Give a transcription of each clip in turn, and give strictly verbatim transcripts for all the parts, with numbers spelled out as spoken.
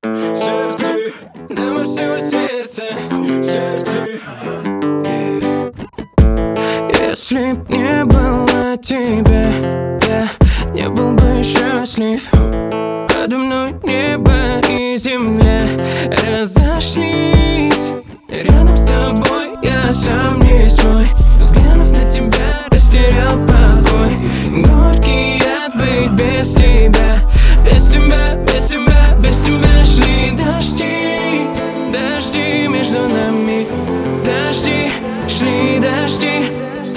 сердце, дама всего сердца, сердце. Если б не было тебя, я не был бы счастлив. Подо мной небо и земля разошлись. Рядом с тобой я сам не свой. Взглянув на тебя, растерял покой. Горький яд быть без тебя. Без тебя, без тебя, без тебя шли дожди. Дожди между нами. Дожди, шли дожди.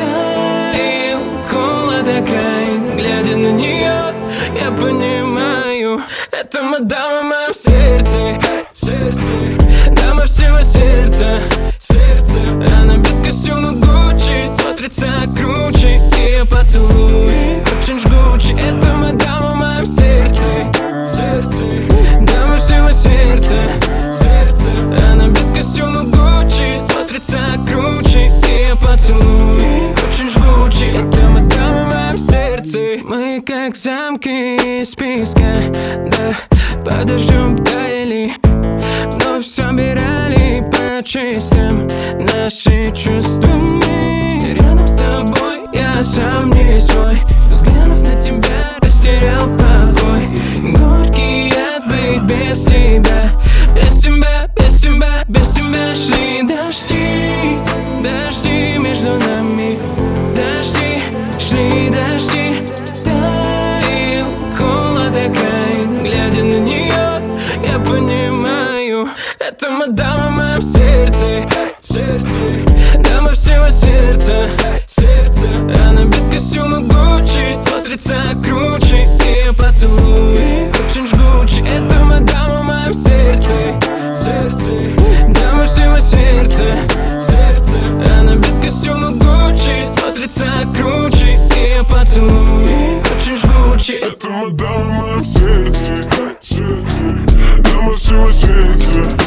Таял холод, тает. Глядя на нее, я понимаю, это мадама в моем сердце, сердце, дама всего сердца, сердце. Она без костюма Гуччи смотрится круче. Ее поцелуй очень жгучий. Это мадама в моем сердце, сердце, дама всего сердца, сердце. Она без костюма Гуччи смотрится круче. Ее поцелуй очень жгучий. Это мадама в моем сердце. Мы как замки из песка, да, подождем таяли, но собирали по частям наши чувства мы. Рядом с тобой я сам не свой. Взглянув на тебя, растерял покой. Горький яд быть без тебя. Без тебя, без тебя, без тебя шли дожди. Дожди между нами. Дожди, шли дожди. Таял холод, тает. Глядя на нее, я понимаю, это мадама в моем сердце, сердце, дама всего сердца, сердце. Она без костюма Гуччи смотрится круче. Ее поцелуй очень жгучий. Это мадама в моем сердце, сердце, дама всего сердца, сердце. Она без костюма Гуччи смотрится круче. Ее поцелуй очень жгучий. Это мадама в моем сердце, сердце, дама всего сердца.